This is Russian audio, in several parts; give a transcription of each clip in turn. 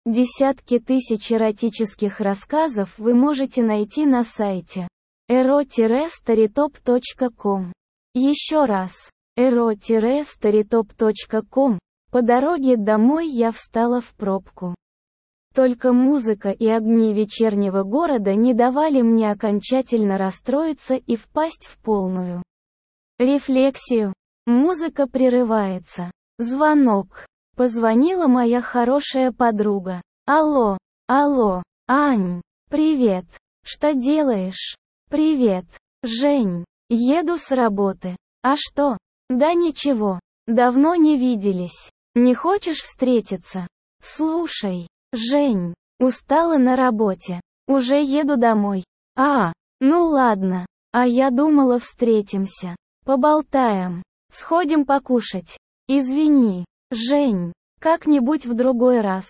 Десятки тысяч эротических рассказов вы можете найти на сайте ero-storytop.com. Еще раз, ero-storytop.com. По дороге домой я встала в пробку. Только музыка и огни вечернего города не давали мне окончательно расстроиться и впасть в полную рефлексию. Музыка прерывается. Звонок. Позвонила моя хорошая подруга. Алло, Ань, привет. Что делаешь? Привет, Жень. Еду с работы. А что? Да ничего. Давно не виделись. Не хочешь встретиться? Слушай, Жень, устала на работе. Уже еду домой. Ну ладно. А я думала, встретимся. Поболтаем. Сходим покушать. Извини, Жень, как-нибудь в другой раз.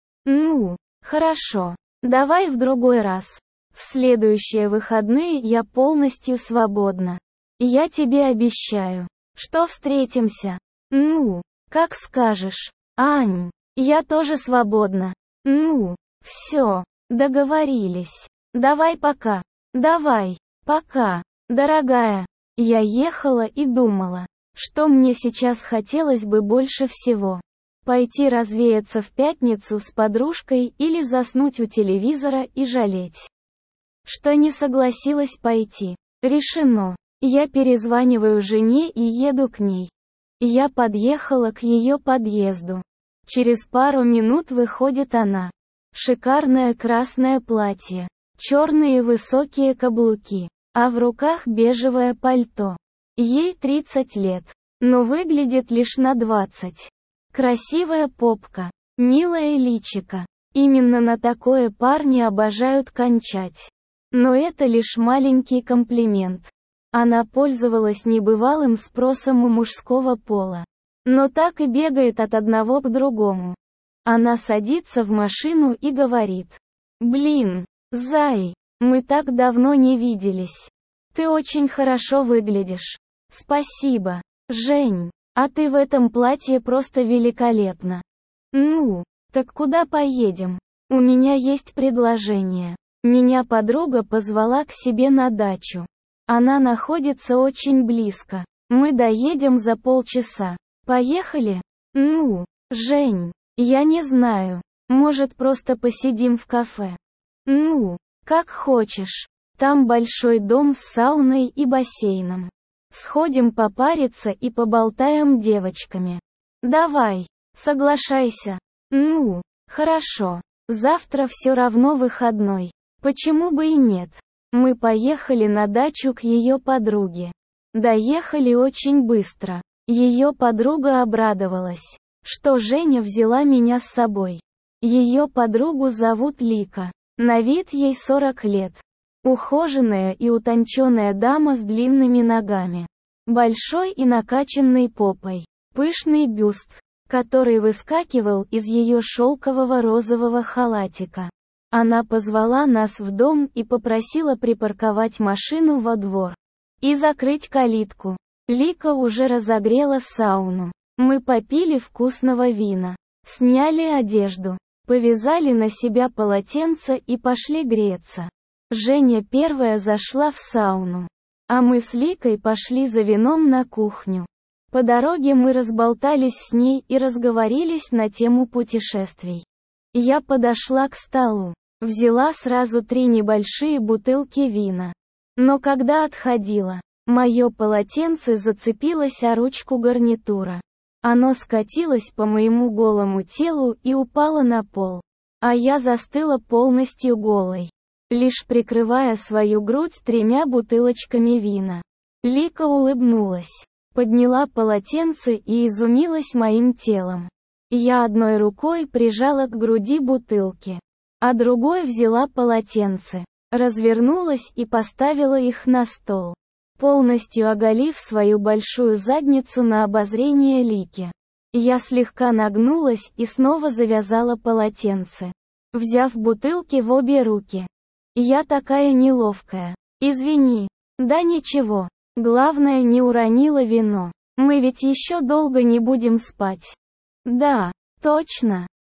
Ну, хорошо. Давай в другой раз. В следующие выходные я полностью свободна. Я тебе обещаю, что встретимся. Ну, как скажешь. Ань, я тоже свободна. Ну, все, договорились. Давай пока. Давай, пока, дорогая. Я ехала и думала, что мне сейчас хотелось бы больше всего. Пойти развеяться в пятницу с подружкой или заснуть у телевизора и жалеть, что не согласилась пойти. Решено. Я перезваниваю жене и еду к ней. Я подъехала к ее подъезду. Через пару минут выходит она. Шикарное красное платье, черные высокие каблуки, а в руках бежевое пальто. Ей 30 лет, но выглядит лишь на 20. Красивая попка, милое личико. Именно на такое парни обожают кончать. Но это лишь маленький комплимент. Она пользовалась небывалым спросом у мужского пола. Но так и бегает от одного к другому. Она садится в машину и говорит: «Блин, Зай, мы так давно не виделись. Ты очень хорошо выглядишь». «Спасибо, Жень, а ты в этом платье просто великолепна». «Ну, так куда поедем? У меня есть предложение». Меня подруга позвала к себе на дачу. Она находится очень близко. Мы доедем за полчаса. Поехали? Ну, Жень, я не знаю. Может, просто посидим в кафе? Ну, как хочешь. Там большой дом с сауной и бассейном. Сходим попариться и поболтаем девочками. Давай, соглашайся. Ну, хорошо. Завтра все равно выходной. Почему бы и нет? Мы поехали на дачу к ее подруге. Доехали очень быстро. Ее подруга обрадовалась, что Женя взяла меня с собой. Ее подругу зовут Лика. На вид ей 40 лет. Ухоженная и утонченная дама с длинными ногами. Большой и накачанной попой. Пышный бюст, который выскакивал из ее шелкового розового халатика. Она позвала нас в дом и попросила припарковать машину во двор. И закрыть калитку. Лика уже разогрела сауну. Мы попили вкусного вина. Сняли одежду. Повязали на себя полотенце и пошли греться. Женя первая зашла в сауну. А мы с Ликой пошли за вином на кухню. По дороге мы разболтались с ней и разговорились на тему путешествий. Я подошла к столу. Взяла сразу 3 небольшие бутылки вина. Но когда отходила, мое полотенце зацепилось о ручку гарнитура. Оно скатилось по моему голому телу и упало на пол. А я застыла полностью голой, лишь прикрывая свою грудь 3 бутылочками вина. Лика улыбнулась, подняла полотенце и изумилась моим телом. Я одной рукой прижала к груди бутылки, а другой взяла полотенце, развернулась и поставила их на стол, полностью оголив свою большую задницу на обозрение Лики. Я слегка нагнулась и снова завязала полотенце, взяв бутылки в обе руки. Я такая неловкая. Извини. Да ничего. Главное, не уронила вино. Мы ведь еще долго не будем спать. Да, точно.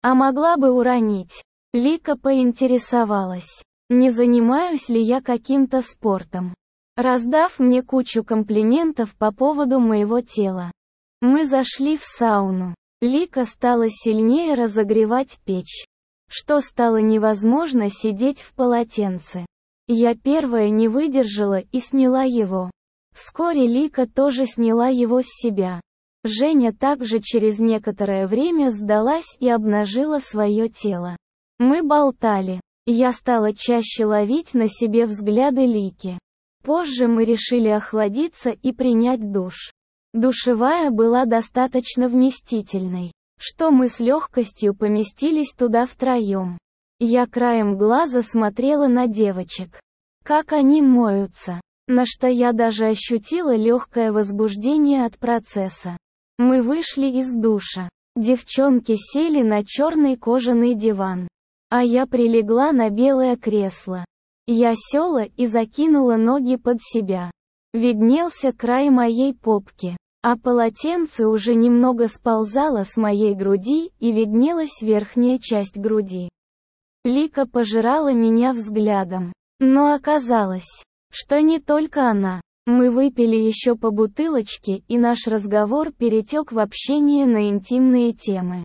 А могла бы уронить. Лика поинтересовалась, не занимаюсь ли я каким-то спортом, раздав мне кучу комплиментов по поводу моего тела. Мы зашли в сауну. Лика стала сильнее разогревать печь, что стало невозможно сидеть в полотенце. Я первая не выдержала и сняла его. Вскоре Лика тоже сняла его с себя. Женя также через некоторое время сдалась и обнажила свое тело. Мы болтали. Я стала чаще ловить на себе взгляды Лики. Позже мы решили охладиться и принять душ. Душевая была достаточно вместительной, что мы с легкостью поместились туда втроем. Я краем глаза смотрела на девочек, как они моются, на что я даже ощутила легкое возбуждение от процесса. Мы вышли из душа. Девчонки сели на черный кожаный диван, а я прилегла на белое кресло. Я села и закинула ноги под себя. Виднелся край моей попки, а полотенце уже немного сползало с моей груди и виднелась верхняя часть груди. Лика пожирала меня взглядом. Но оказалось, что не только она. Мы выпили еще по бутылочке, и наш разговор перетек в общение на интимные темы.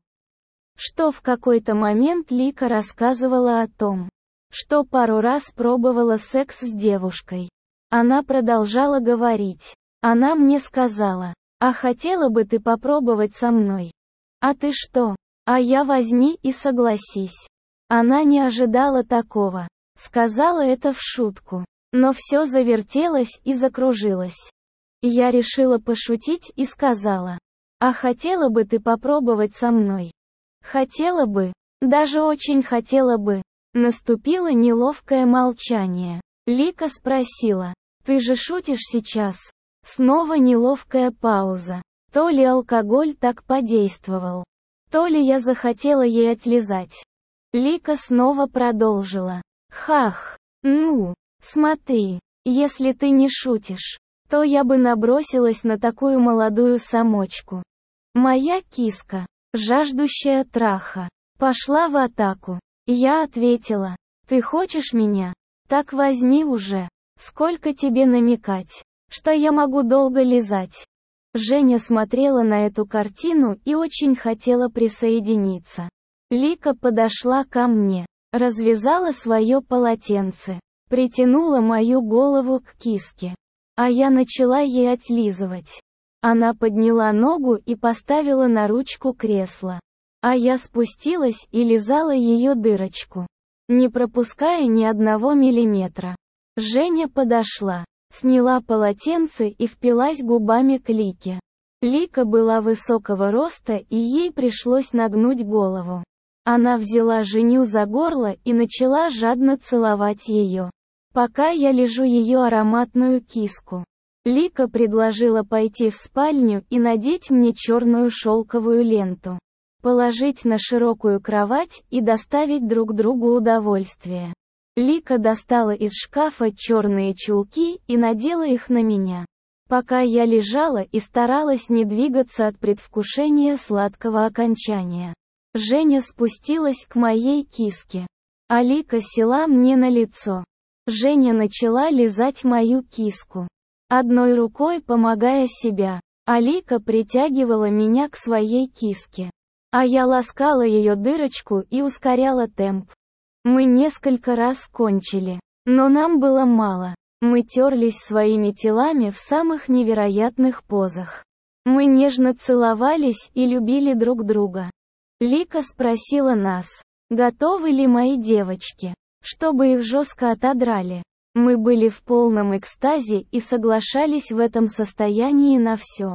Что в какой-то момент Лика рассказывала о том, что пару раз пробовала секс с девушкой. Она продолжала говорить. Она мне сказала: «А хотела бы ты попробовать со мной?» «А ты что?» «А я возьми и согласись». Она не ожидала такого. Сказала это в шутку. Но все завертелось и закружилось. Я решила пошутить и сказала: «А хотела бы ты попробовать со мной?» «Хотела бы. Даже очень хотела бы». Наступило неловкое молчание. Лика спросила: «Ты же шутишь сейчас?» Снова неловкая пауза. То ли алкоголь так подействовал, то ли я захотела ей отлизать. Лика снова продолжила: «Хах, ну, смотри, если ты не шутишь, то я бы набросилась на такую молодую самочку. Моя киска, жаждущая траха, пошла в атаку». Я ответила: «Ты хочешь меня? Так возьми уже. Сколько тебе намекать, что я могу долго лизать?» Женя смотрела на эту картину и очень хотела присоединиться. Лика подошла ко мне, развязала свое полотенце, притянула мою голову к киске, а я начала ей отлизывать. Она подняла ногу и поставила на ручку кресла, а я спустилась и лизала ее дырочку, не пропуская ни одного миллиметра. Женя подошла, сняла полотенце и впилась губами к Лике. Лика была высокого роста, и ей пришлось нагнуть голову. Она взяла Женю за горло и начала жадно целовать ее, пока я лижу ее ароматную киску. Лика предложила пойти в спальню и надеть мне черную шелковую ленту, положить на широкую кровать и доставить друг другу удовольствие. Лика достала из шкафа черные чулки и надела их на меня, пока я лежала и старалась не двигаться от предвкушения сладкого окончания. Женя спустилась к моей киске, а Лика села мне на лицо. Женя начала лизать мою киску, одной рукой помогая себя, а Лика притягивала меня к своей киске, а я ласкала ее дырочку и ускоряла темп. Мы несколько раз кончили, но нам было мало. Мы терлись своими телами в самых невероятных позах. Мы нежно целовались и любили друг друга. Лика спросила нас, готовы ли мои девочки, чтобы их жестко отодрали. Мы были в полном экстазе и соглашались в этом состоянии на все.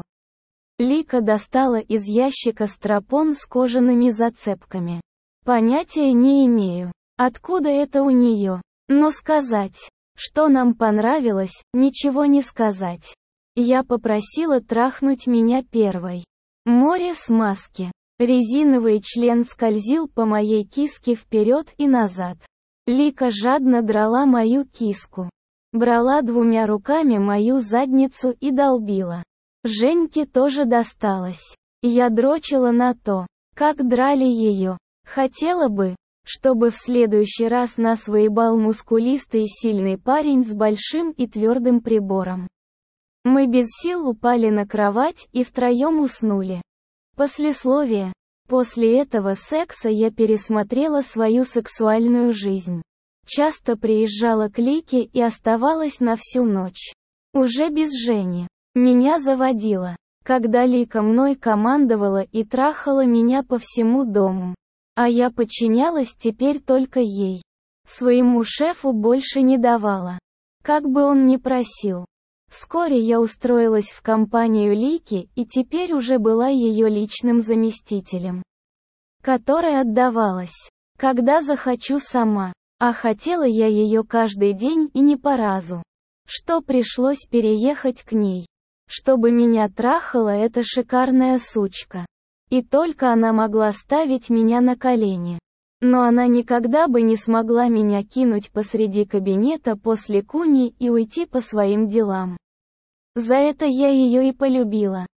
Лика достала из ящика стропон с кожаными зацепками. Понятия не имею, откуда это у нее, но сказать, что нам понравилось, ничего не сказать. Я попросила трахнуть меня первой. Море смазки. Резиновый член скользил по моей киске вперед и назад. Лика жадно драла мою киску, брала двумя руками мою задницу и долбила. Женьке тоже досталось. Я дрочила на то, как драли ее. Хотела бы, чтобы в следующий раз нас выебал мускулистый и сильный парень с большим и твердым прибором. Мы без сил упали на кровать и втроем уснули. Послесловие. После этого секса я пересмотрела свою сексуальную жизнь. Часто приезжала к Лике и оставалась на всю ночь. Уже без Жени. Меня заводило, когда Лика мной командовала и трахала меня по всему дому. А я подчинялась теперь только ей. Своему шефу больше не давала. Как бы он ни просил. Вскоре я устроилась в компанию Лики и теперь уже была ее личным заместителем, которой отдавалась, когда захочу сама. А хотела я ее каждый день и не по разу. Что пришлось переехать к ней, чтобы меня трахала эта шикарная сучка. И только она могла ставить меня на колени. Но она никогда бы не смогла меня кинуть посреди кабинета после куни и уйти по своим делам. За это я ее и полюбила.